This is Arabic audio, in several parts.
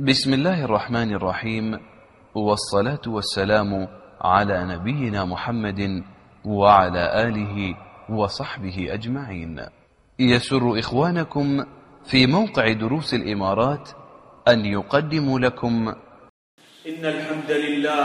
بسم الله الرحمن الرحيم، والصلاة والسلام على نبينا محمد وعلى آله وصحبه أجمعين. يسر إخوانكم في موقع دروس الإمارات أن يقدموا لكم إن الحمد لله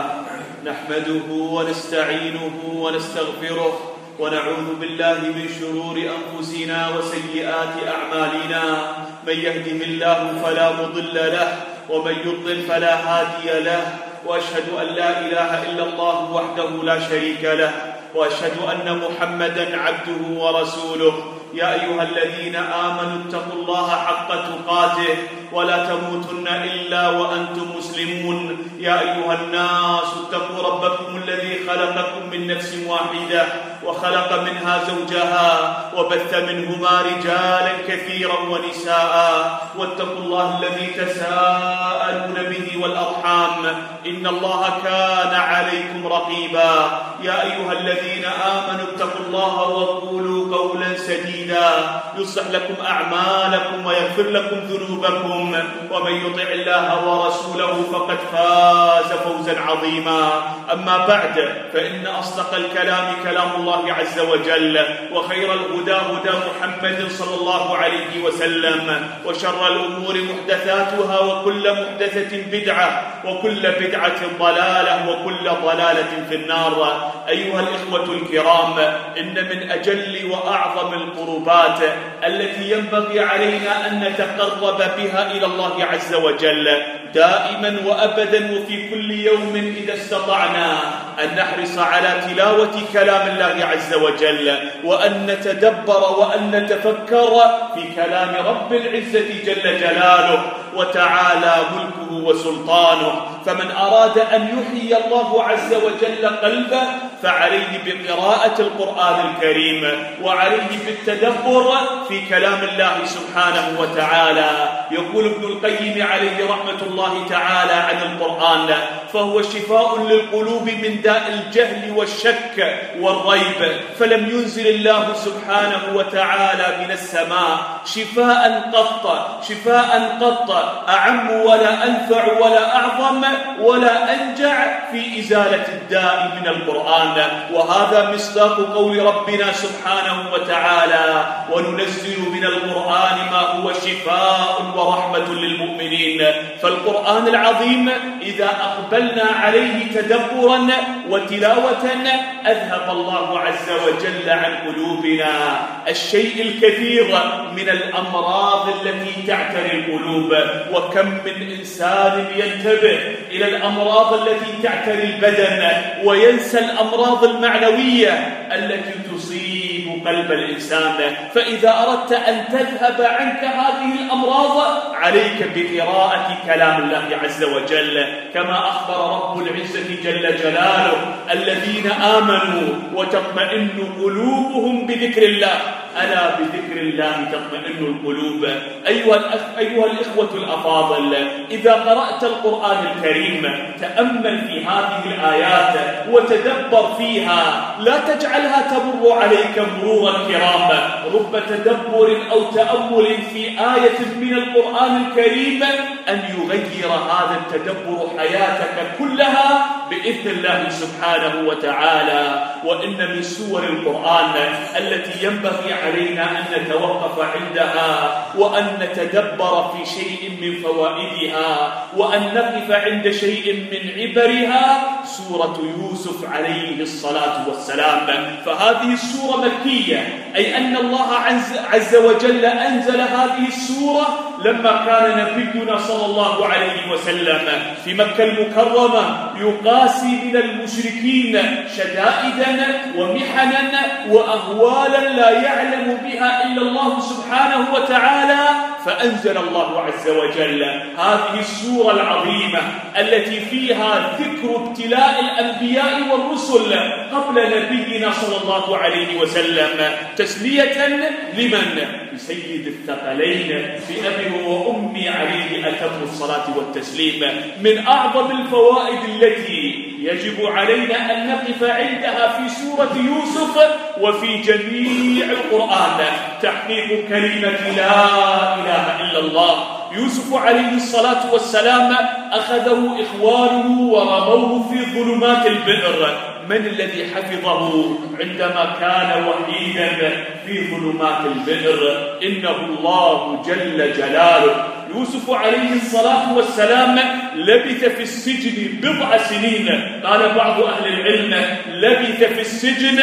نحمده ونستعينه ونستغفره ونعوذ بالله من شرور أنفسنا وسيئات أعمالنا. من يهده الله فلا مضل له ومن يضلل فلا هادي له، وأشهد أن لا إله إلا الله وحده لا شريك له، وأشهد أن محمدا عبده ورسوله. يا أيها الذين آمنوا اتقوا الله حق تقاته ولا تموتن إلا وأنتم مسلمون. يا أيها الناس اتقوا ربكم الذي خلقكم من نفس واحدة وخلق منها زوجها وبث منهما رجالا كثيرا ونساء، واتقوا الله الذي تساءلون به والأرحام إن الله كان عليكم رقيبا. يا أيها الذين آمنوا اتقوا الله وقولوا قولا سديدا يصلح لكم أعمالكم ويغفر لكم ذنوبكم، ومن يطع الله ورسوله فقد فاز فوزا عظيما. أما بعد، فإن أصدق الكلام كلام الله عز وجل، وخير الهدى هدى محمد صلى الله عليه وسلم، وشر الأمور محدثاتها، وكل محدثة بدعة، وكل بدعة ضلالة، وكل ضلالة في النار. أيها الإخوة الكرام، إن من أجل وأعظم القربات التي ينبغي علينا أن نتقرب بها إلى الله عز وجل دائما وأبدا وفي كل يوم إذا استطعنا أن نحرص على تلاوة كلام الله عز وجل، وأن نتدبر وأن نتفكر في كلام رب العزة جل جلاله وتعالى ملكه وسلطانه. فمن أراد أن يحيي الله عز وجل قلبه فعليه بقراءة القرآن الكريم، وعليه بالتدبر في كلام الله سبحانه وتعالى. يقول ابن القيم عليه رحمة الله تعالى عن القرآن: فهو شفاء للقلوب من داء الجهل والشك والريب، فلم ينزل الله سبحانه وتعالى من السماء شفاء قط أعم ولا أنفع ولا أعظم ولا أنجع في إزالة الداء من القرآن. وهذا مصداق قول ربنا سبحانه وتعالى: وننزل من القرآن ما هو شفاء ورحمة للمؤمنين. فالقرآن العظيم إذا أقبلنا عليه تدبرا وتلاوة أذهب الله عز وجل عن قلوبنا الشيء الكثير من الأمراض التي تعتري القلوب. وكم من إنسان ينتبه إلى الأمراض التي تعتري البدن وينسى الأمراض المعنوية التي تصيب قلب الإنسان. فإذا أردت أن تذهب عنك هذه الأمراض عليك بقراءة كلام الله عز وجل، كما أخبر رب العزة جل جلاله: الذين آمنوا وتطمئن قلوبهم بذكر الله، ألا بذكر الله تطمئن القلوب. أيها الإخوة الأفاضل، إذا قرأت القرآن الكريم تأمل في هذه الآيات وتدبر فيها، لا تجعلها تمر عليك مرور الكرام. رب تدبر أو تأمل في آية من القرآن الكريم أن يغير هذا التدبر حياتك كلها بإذن الله سبحانه وتعالى. وإن من سور القرآن التي ينبغي علينا أن نتوقف عندها وأن نتدبر في شيء من فوائدها وأن نقف عند شيء من عبرها سورة يوسف عليه الصلاة والسلام. فهذه السورة مكية، أي أن الله عز وجل أنزل هذه السورة لما كان نبينا صلى الله عليه وسلم في مكة المكرمة يقاسي من المشركين شدائدا ومحنا وأهوالا لا يعلم بها إلا الله سبحانه وتعالى. فأنزل الله عز وجل هذه السورة العظيمة التي فيها ذكر ابتلاء الأنبياء والرسل قبل نبينا صلى الله عليه وسلم، تسلية لمن؟ لسيد الثقلين بأبي وأمي عليه أتم الصلاة والتسليم. من أعظم الفوائد التي يجب علينا أن نقف عندها في سورة يوسف وفي جميع القرآن تحقيق كلمة لا إله إلا الله يوسف عليه الصلاة والسلام أخذه إخوانه ورموه في ظلمات البئر. من الذي حفظه عندما كان وحيدا في ظلمات البئر؟ إنه الله جل جلاله. يوسف عليه الصلاة والسلام لبث في السجن 7 سنين. قال بعض أهل العلم لبث في السجن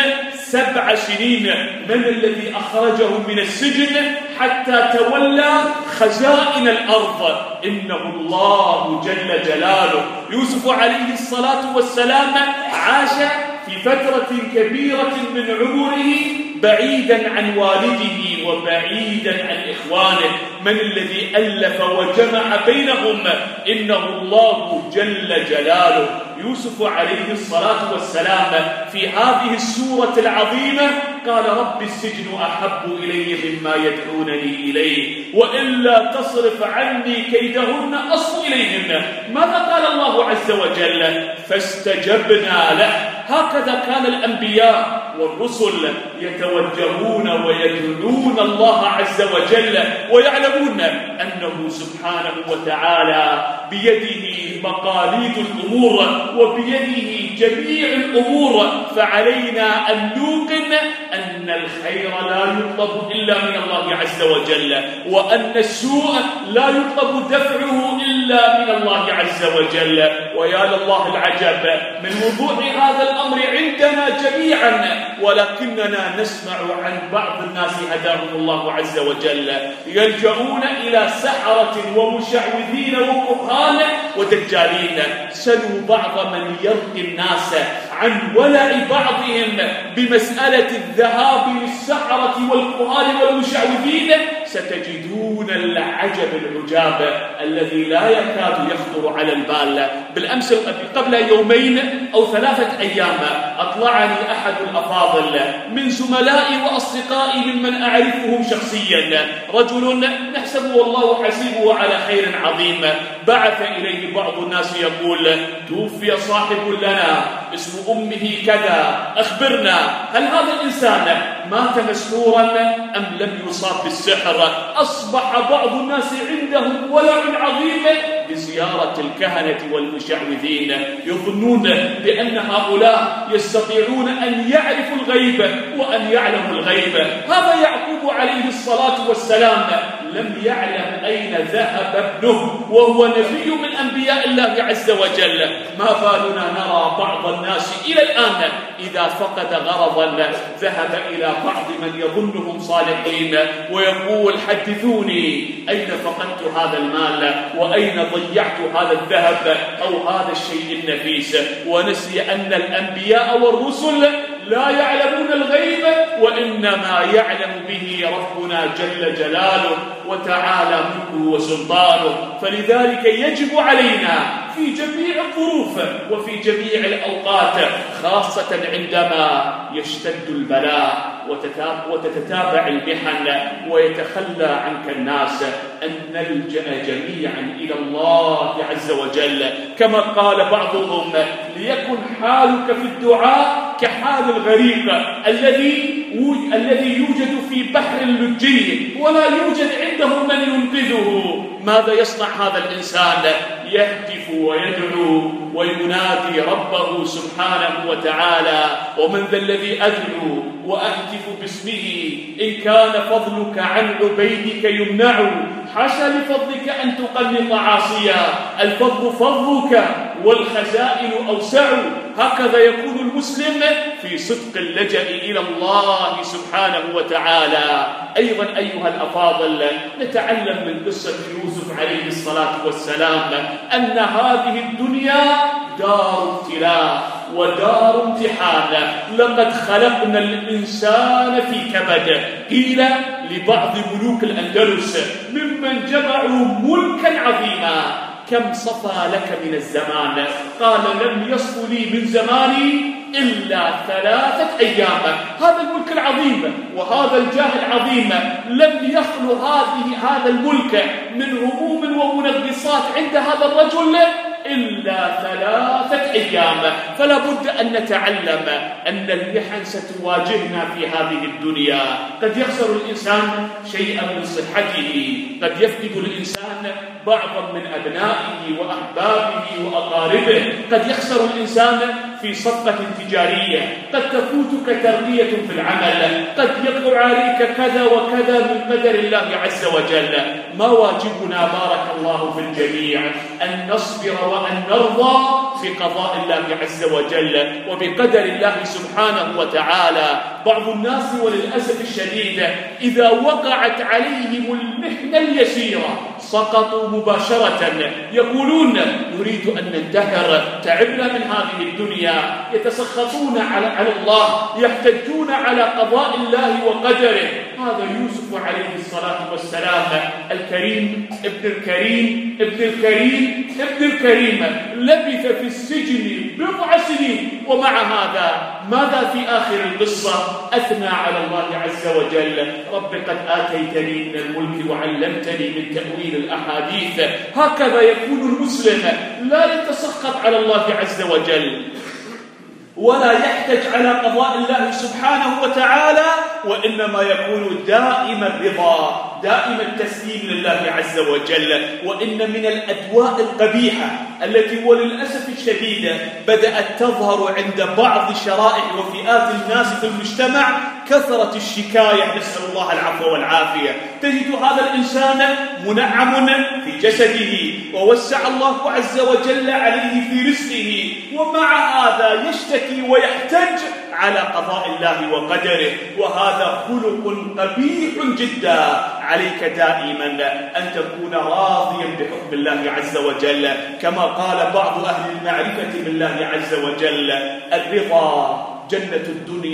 7 سنين. من الذي أخرجه من السجن حتى تولى خزائن الأرض؟ إنه الله جل جلاله. يوسف عليه الصلاة والسلام عاش في فترة كبيرة من عمره بعيدا عن والده وبعيدا عن إخوانه. من الذي ألف وجمع بينهم؟ إنه الله جل جلاله. يوسف عليه الصلاة والسلام في هذه السورة العظيمة قال رب السجن أحب إلي مما يدعونني إليه وإلا تصرف عني كيدهن أصب إليهن. ماذا قال الله عز وجل؟ فاستجبنا له. هكذا كان الأنبياء والرسل يتوجهون ويدعون الله عز وجل ويعلمون أنه سبحانه وتعالى بيده مقاليد الأمور وبيده جميع الأمور. فعلينا أن نوقن أن الخير لا يطلب إلا من الله عز وجل، وأن السوء لا يطلب دفعه إلا من الله عز وجل. ويا لله العجب من وضوح هذا الأمر عندنا جميعا، ولكننا نسمع عن بعض الناس هداهم الله عز وجل يلجؤون إلى سحرة ومشعوذين وكهان ودجالين. سلوا بعض من يرقي الناس عن ولع بعضهم بمسألة الذهاب للسحرة والكهان والمشعوذين، ستجدون العجب العجاب الذي لا يكاد يخطر على البال. بالأمس قبل 2 أو 3 أيام أطلعني أحد الأفاضل من زملائي وأصدقائي ممن أعرفهم شخصيا، رجل نحسبه والله حسيبه على خير عظيم، بعث إليه بعض الناس يقول توفي صاحب لنا اسم أمه كذا، أخبرنا هل هذا الإنسان مات مسحورا أم لم يصاب بالسحر؟ أصبح بعض الناس عندهم ولع عظيم بزيارة الكهنة والمشعوذين، يظنون بأن هؤلاء يستطيعون أن يعرفوا الغيب وأن يعلموا الغيب. هذا يعقوب عليه الصلاة والسلام لم يعلم أين ذهب ابنه وهو نبي من أنبياء الله عز وجل. ما بالنا نرى بعض الناس إلى الآن إذا فقد غرضا ذهب إلى بعض من يظنهم صالحين ويقول حدثوني أين فقدت هذا المال وأين ضيعت هذا الذهب أو هذا الشيء النفيس، ونسي أن الأنبياء والرسل لا يعلمون الغيب وإنما يعلم به ربنا جل جلاله وتعالى ملكه وسلطانه. فلذلك يجب علينا في جميع الظروف وفي جميع الأوقات، خاصة عندما يشتد البلاء وتتتابع المحن ويتخلى عنك الناس، أن نلجأ جميعا إلى الله عز وجل. كما قال بعضهم ليكن حالك في الدعاء كحال الغريق الذي يوجد في بحر اللجي ولا يوجد عنده من ينقذه. ماذا يصنع هذا الإنسان؟ يهتف ويدعو وينادي ربه سبحانه وتعالى: ومن ذا الذي أدعو وأهتف باسمه إن كان فضلك عن عبيدك يمنع، حاشا لفضلك أن تقنط عاصيا، الفضل فضلك والخزائن أوسع. هكذا يكون المسلم في صدق اللجأ إلى الله سبحانه وتعالى. أيضا أيها الأفاضل، نتعلم من قصة يوسف عليه الصلاة والسلام أن هذه الدنيا دار ابتلاء ودار امتحان. لقد خلقنا الإنسان في كبد. قيل لبعض ملوك الأندلس ممن جمعوا ملكا عظيما: كم صفى لك من الزمان؟ قال: لم يصف لي من زماني إلا 3 أيام. هذا الملك العظيم وهذا الجاه العظيم لم يخلو هذا الملك من هموم ومنغصات عند هذا الرجل إلا 3 أيام. فلا بد أن نتعلم أن المحن ستواجهنا في هذه الدنيا. قد يخسر الإنسان شيئا من صحته، قد يفقد الإنسان بعضا من أبنائه وأحبابه وأقاربه، قد يخسر الإنسان في صفقة تجارية، قد تفوتك ترقية في العمل، قد يقع عليك كذا وكذا من قدر الله عز وجل. ما واجبنا بارك الله في الجميع أن نصبر وأن نرضى بقضاء الله عز وجل وبقدر الله سبحانه وتعالى. بعض الناس وللأسف الشديد إذا وقعت عليهم المحنة اليسيرة سقطوا مباشرة، يقولون نريد أن ننتحر، تعبنا من هذه الدنيا، يتسخطون على الله، يحتجون على قضاء الله وقدره. هذا يوسف عليه الصلاة والسلام الكريم ابن الكريم ابن الكريم ابن الكريم، لبث في السجن 4 سنين، ومع هذا ماذا في آخر القصة؟ أثنى على الله عز وجل: رب قد آتيتني من الملك وعلمتني من تأويل الأحاديث. هكذا يكون المسلم، لا يتسخط على الله عز وجل ولا يحتج على قضاء الله سبحانه وتعالى، وإنما يكون دائما الرضا، دائما التسليم لله عز وجل. وإن من الأدواء القبيحة التي وللأسف الشديد بدأت تظهر عند بعض شرائح وفئات الناس في المجتمع كثرة الشكاية، نسأل الله العفو والعافية. تجد هذا الإنسان منعم في جسده ووسع الله عز وجل عليه في رزقه، ومع هذا يشتكي ويحتج على قضاء الله وقدره، وهذا خلق قبيح جدا. عليك دائما أن تكون راضيا بحكم الله عز وجل، كما قال بعض أهل المعرفة بالله عز وجل: الرضا جنة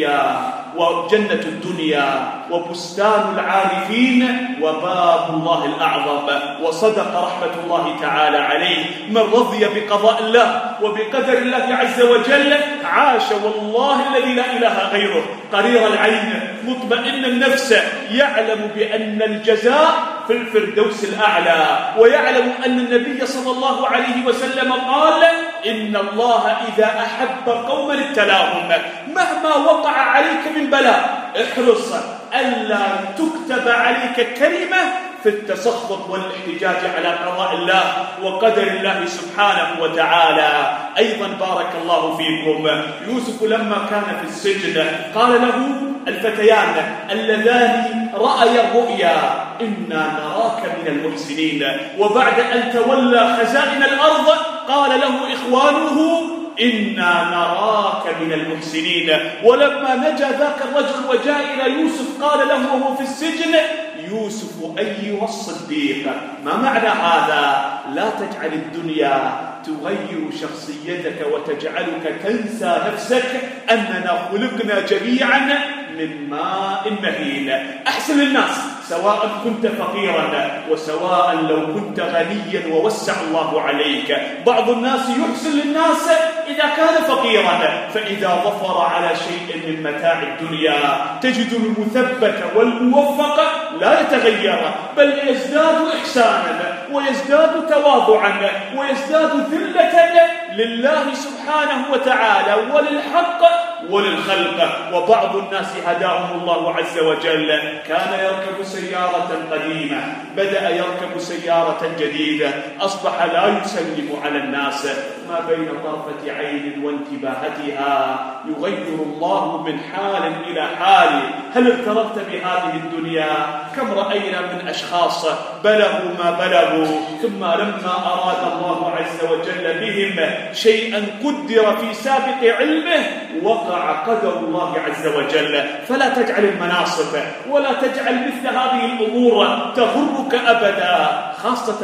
الدنيا وبستان العارفين وباب الله الأعظم. وصدق رحمة الله تعالى عليه: من رضي بقضاء الله وبقدر الله عز وجل عاش والله الذي لا إله غيره قرير العين مطمئن النفس، يعلم بأن الجزاء في الفردوس الأعلى، ويعلم أن النبي صلى الله عليه وسلم قال: إن الله إذا أحب قوما ابتلاهم. مهما وقع عليك من بلاء احرص ألا تكتب عليك كلمة في التسخط والاحتجاج على قضاء الله وقدر الله سبحانه وتعالى. أيضا بارك الله فيكم، يوسف لما كان في السجن قال له الفتيان اللذان رأيا الرؤيا: إنا نراك من المحسنين. وبعد أن تولى خزائن الأرض قال له إخوانه: إنا نراك من المحسنين. ولما نجا ذاك الرجل وجاء إلى يوسف قال له وهو في السجن: يوسف أيها الصديق. ما معنى هذا؟ لا تجعل الدنيا تغير شخصيتك وتجعلك تنسى نفسك أننا خلقنا جميعا من ماء مهين. أحسن الناس سواء كنت فقيرا وسواء لو كنت غنيا ووسع الله عليك. بعض الناس يحسن للناس إذا كان فقيرا، فإذا ظفر على شيء من متاع الدنيا تجد المثبت والموفق لا يتغير، بل يزداد إحسانا ويزداد تواضعا ويزداد ذلة لله سبحانه وتعالى وللحق وللخلق. وبعض الناس هداهم الله عز وجل كان يركب سيارة قديمة، بدأ يركب سيارة جديدة، أصبح لا يسلم على الناس، ما بين طرفة عين وانتباهتها يغير الله من حال إلى حال. هل اغتررت بهذه الدنيا؟ كم رأينا من أشخاص بلغوا ما بلغوا ثم لما أراد الله عز وجل بهم شيئا قدر في سابق علمه وقع قدر الله عز وجل. فلا تجعل المناصب ولا تجعل مثل هذه الأمور تغرك أبدا، خاصة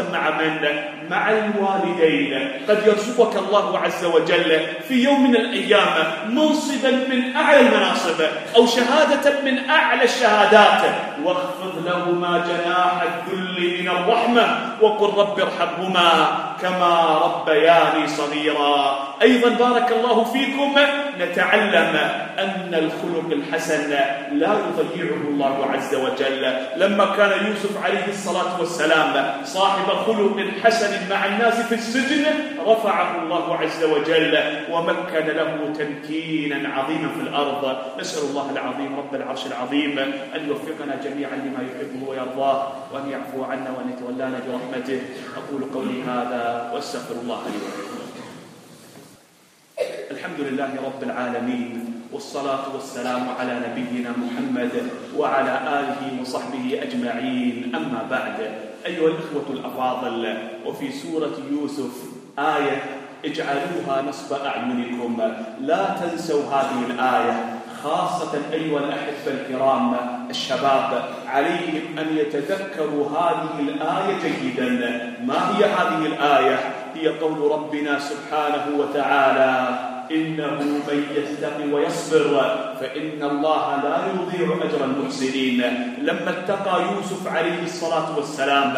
مع الوالدين. قد يرزقك الله عز وجل في يوم من الأيام منصبا من أعلى المناصب أو شهادة من أعلى الشهادات، واخفض لهما جناح الذل من الرحمة وقل رب ارحمهما كما ربياني صغيرا. أيضا بارك الله فيكم نتعلم أن الخلق الحسن لا يضيعه الله عز وجل. لما كان يوسف عليه الصلاة والسلام صاحب خلق حسن مع الناس في السجن رفعه الله عز وجل ومكن له تمكينا عظيما في الأرض. نسأل الله العظيم رب العرش العظيم أن يوفقنا جميعا لما يحبه ويرضاه، وأن يعفو عنا وأن يتولانا برحمته. أقول قولي هذا وأستغفر الله لي ولكم. الحمد لله رب العالمين، والصلاة والسلام على نبينا محمد وعلى آله وصحبه أجمعين. أما بعد، أيها الإخوة الأفاضل، وفي سورة يوسف آية اجعلوها نصب أعينكم، لا تنسوا هذه الآية، خاصة أيها الأحبة الكرام الشباب عليهم أن يتذكروا هذه الآية جيدا. ما هي هذه الآية؟ هي قول ربنا سبحانه وتعالى: إنه من يتق ويصبر فإن الله لا يضيع أجر المحسنين. لما اتقى يوسف عليه الصلاة والسلام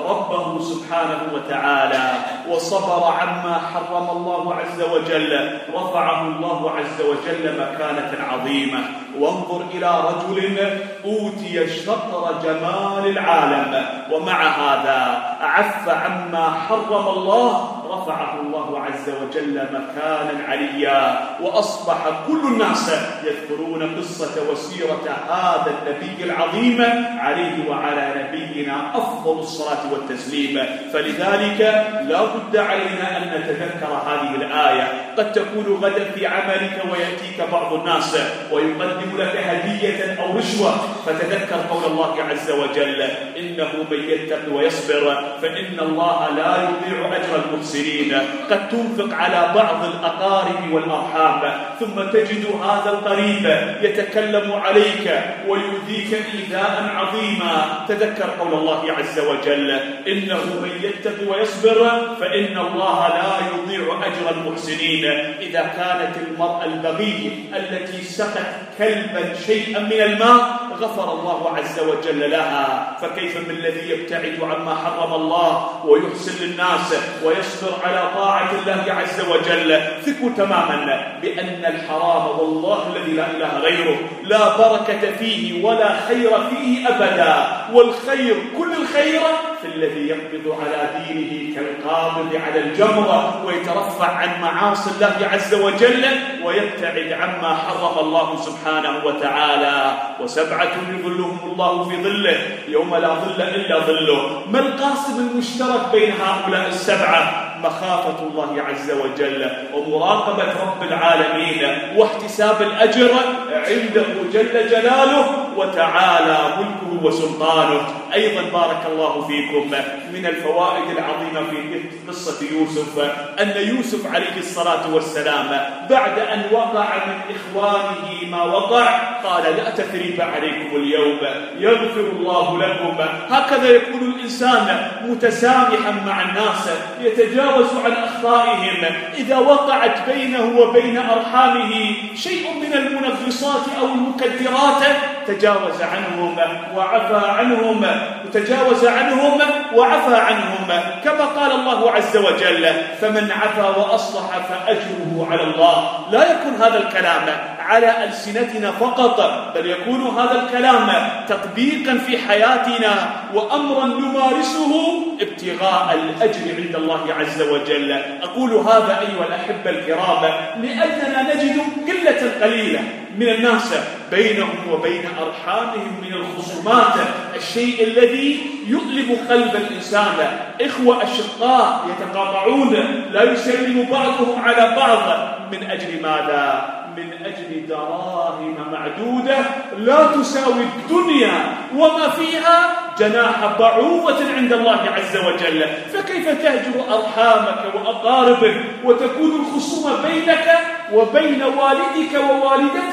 ربه سبحانه وتعالى وصبر عما حرم الله عز وجل رفعه الله عز وجل مكانة عظيمة. وانظر إلى رجل أوتي شطر جمال العالم ومع هذا عف عما حرم الله رفعه الله عز وجل مكانا عليا، وأصبح كل الناس يذكرون قصة وسيرة هذا النبي العظيم عليه وعلى نبينا أفضل الصلاة والتسليم. فلذلك لا بد علينا أن نتذكر هذه الآية. قد تكون غدا في عملك ويأتيك بعض الناس ويقدم لك هدية أو رشوة، فتذكر قول الله عز وجل: إنه من يتق ويصبر فإن الله لا يضيع أجر المحسنين. قد تنفق على بعض الأقارب والأرحام ثم تجد هذا القريب يتكلم عليك ويؤذيك إيذاء عظيما. تذكر قول الله عز وجل: إنه من يتق ويصبر فإن الله لا يضيع أجر المحسنين. إذا كانت المرأة البغي التي سقت كلبا شيئا من الماء غفر الله عز وجل لها، فكيف بالذي يبتعد عما حرم الله ويحسن للناس ويصبر على طاعة الله عز وجل؟ ثقوا تماما بأن الحرام والله الذي لا إله غيره لا بركة فيه ولا خير فيه أبدا، والخير كل الخير في الذي يقبض على دينه كالقابض على الجمرة ويترفع عن معاصي الله عز وجل ويبتعد عما حرم الله سبحانه وتعالى. وسبعة يظلهم الله في ظله يوم لا ظل إلا ظله. ما القاسم المشترك بين هؤلاء السبعة؟ مخافة الله عز وجل ومراقبة رب العالمين واحتساب الأجر عنده جل جلاله وتعالى ملكه وسلطانه. أيضا بارك الله فيكم من الفوائد العظيمة في قصة يوسف أن يوسف عليه الصلاة والسلام بعد أن وقع من إخوانه ما وقع قال: لا تثريب عليكم اليوم يغفر الله لكم. هكذا يكون الإنسان متسامحا مع الناس، يتجاوز عن أخطائهم. إذا وقعت بينه وبين أرحامه شيء من المنغصات أو المكدرات تجاوز عنهم وعفى عنهم، تجاوز عنهم وعفى عنهم، كما قال الله عز وجل: فمن عفا وأصلح فأجره على الله. لا يكون هذا الكلام على ألسنتنا فقط، بل يكون هذا الكلام تطبيقا في حياتنا وأمرا نمارسه ابتغاء الأجر عند الله عز وجل. أقول هذا أيها الأحبة الكرام لأننا نجد قلة قليلة من الناس بينهم وبين أرحامهم من الخصومات، الشيء الذي يؤلم قلب الإنسان. إخوة أشقاء يتقاطعون، لا يسلم بعضهم على بعض. من أجل ماذا؟ من أجل دراهم معدودة لا تساوي الدنيا وما فيها جناح بعوضة عند الله عز وجل. فكيف تهجر أرحامك وأقاربك وتكون الخصومة بينك وبين والدك ووالدتك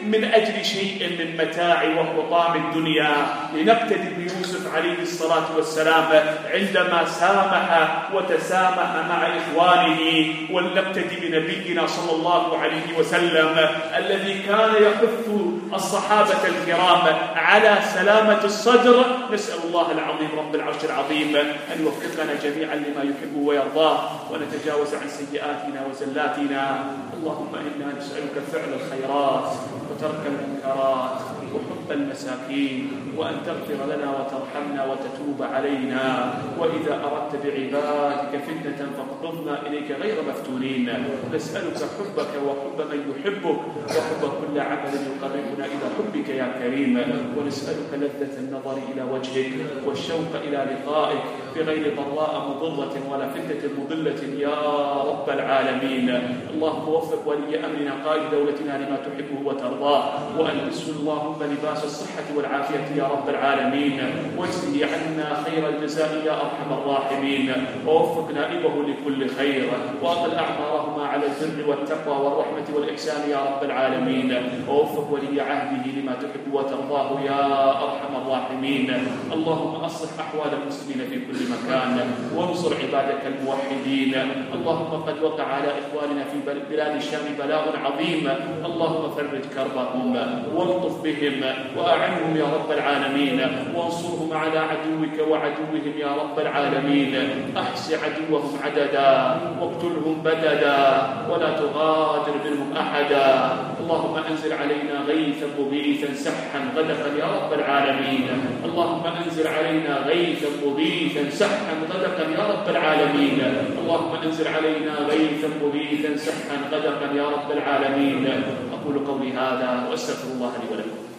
من أجل شيء من متاع وحطام الدنيا. لنقتدي بيوسف عليه الصلاة والسلام عندما سامح وتسامح مع إخوانه، ولنقتدي بنبينا صلى الله عليه وسلم الذي كان يحث الصحابة الكرام على سلامة الصدر. نسأل الله العظيم رب العرش العظيم أن يوفقنا جميعا لما يحب ويرضاه، ونتجاوز عن سيئاتنا وزلاتنا. اللهم إنا نسألك فعل الخيرات وترك المنكرات وحب المساكين، وأن تغفر لنا وترحمنا وتتوب علينا، وإذا أردت بعبادك فتنة فاقبضنا إليك غير مفتونين. نسألك حبك وحب من يحبك وحب كل عمل يقربنا إلى حبك يا كريم، ونسألك لذة النظر إلى وجهك والشوق إلى لقائك بغير ضراء مضرة ولا فتنة مضلة يا رب العالمين. اللهم وفق ولي أمرنا قائد دولتنا لما تحبه وترضاه، وألبسه اللهم لباس الصحة والعافية يا رب العالمين، واجزه عنا خير الجزاء يا أرحم الراحمين، ووفق نائبه لكل خير، وأطل أعمارهما على البر والتقوى والرحمة والإحسان يا رب العالمين، ووفق ولي عهده لما تحب وترضاه يا أرحم الراحمين. اللهم أصلح أحوال المسلمين في كل مكان، وانصر عبادك الموحدين. اللهم قد وقع على إخواننا في بلاد الشام بلاء عظيم، اللهم فرج كربهم والطف بهم وأعنهم يا رب العالمين، وانصرهم على عدوك وعدوهم يا رب العالمين. أحص عدوهم عددا واقتلهم بددا ولا تغادر منهم أحدا. اللهم أنزل علينا غيثا مغيثا سحا غدقا يا رب العالمين. اللهم أنزل علينا غيثا مغيثا سحا غدقا يا رب العالمين. اللهم أنزل علينا غيثا مغيثا سحا غدقا يا رب العالمين. أقول قولي هذا وأستغفر الله لي ولكم.